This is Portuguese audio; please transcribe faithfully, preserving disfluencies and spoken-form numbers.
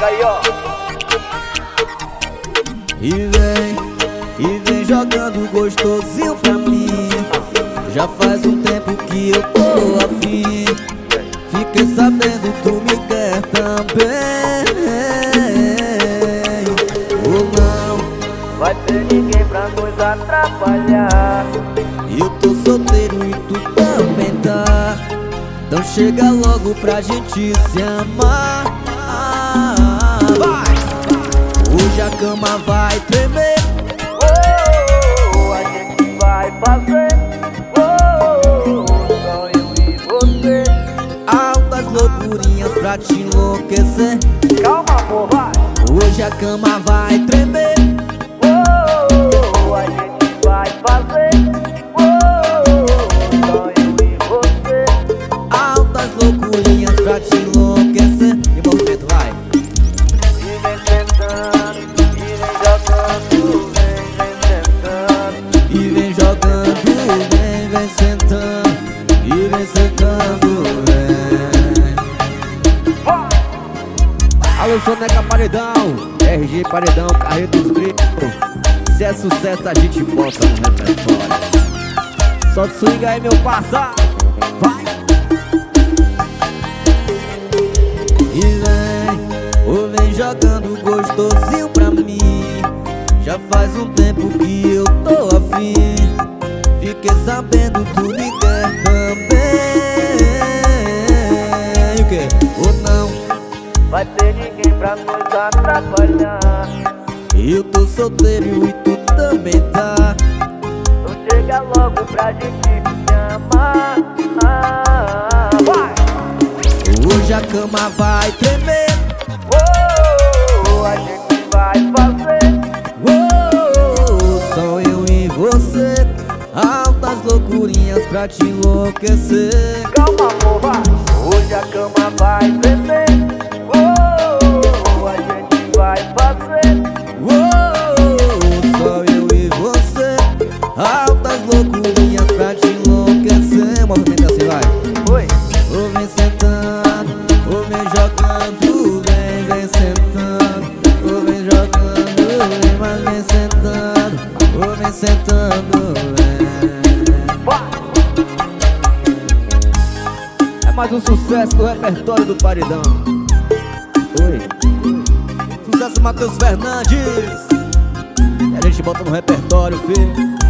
Pega aí, ó. E vem, e vem jogando gostosinho pra mim. Já faz um tempo que eu tô afim. Fiquei sabendo tu me quer também. Ou não vai ter ninguém pra nos atrapalhar. Eu tô solteiro e tu também tá. Então chega logo pra gente se amar. Vai! Hoje a cama vai tremer. Oh, a gente vai fazer. Oh, só eu e você. Altas loucurinhas pra te enlouquecer. Calma, amor, vai. Hoje a cama vai tremer. Oh, a gente vai fazer. Oh, só eu e você. Altas loucurinhas pra te enlouquecer. E o movimento vai. E vem sentando, e vem jogando, vem, vem sentando. E vem jogando, vem, vem sentando. E vem sentando, vem. Alô, Soneca Paredão, R G Paredão, Carreiro dos Gritos. Se é sucesso a gente bota no repertório. Solta o swing aí, meu parça. Vai! E vem, ou vem jogando gostosinho pra mim. Já faz um tempo que eu tô afim. Fiquei sabendo tu me quer também. O que? Ou não vai ter ninguém pra nos atrapalhar. Eu tô solteiro e tu também tá. Então chega logo pra gente se amar. Ah, vai! Hoje a cama vai tremer. Oh, a gente vai fazer. Oh, só eu e você. Altas loucurinhas pra te enlouquecer. Calma, amor, vai. Hoje a cama vai tremer. Oh, a gente vai fazer. Oh, só eu e você. Altas loucurinhas pra te enlouquecer. Movimento assim, vai. Oi. Ou vem sentando, ou vem jogando, vem, vem sentando. Ou vem jogando, vem, mas vem sentando. Ou vem sentando, vem. Vai. É mais um sucesso do repertório do Paredão. Oi. Sucesso Matheus Fernandes. E a gente bota no repertório, filho.